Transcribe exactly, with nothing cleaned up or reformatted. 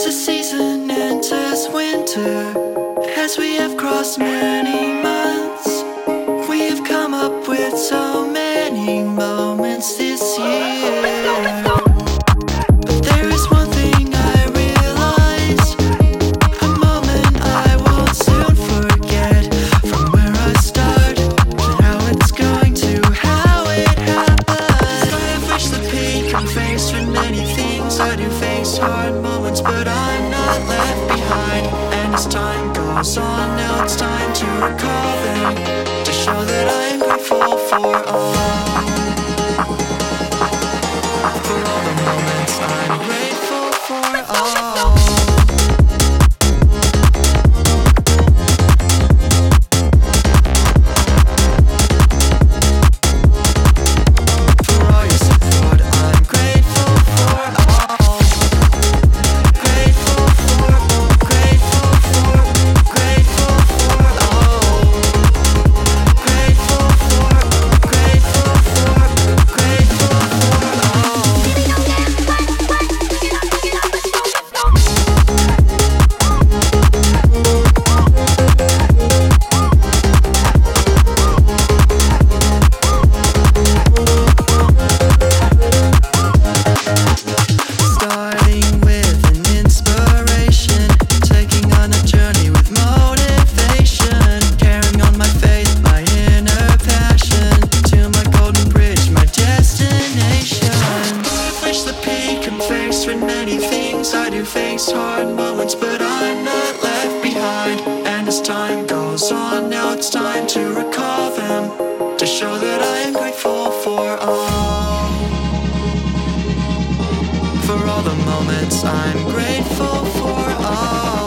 the season enters winter, as we have crossed many months, we have come up with so many moments this year. But there is one thing I realized, a moment I won't soon forget. From where I start to how it's going to how it happens. I have reached the peak, I'm faced with many things. I do face hard moments, but I'm not left behind. And as time goes on, now it's time to recall them, to show that I am grateful for all. For all the moments I'm grateful for all. I do face hard moments, but I'm not left behind. And as time goes on, now it's time to recall them, to show that I am grateful for all. For all the moments I'm grateful for all.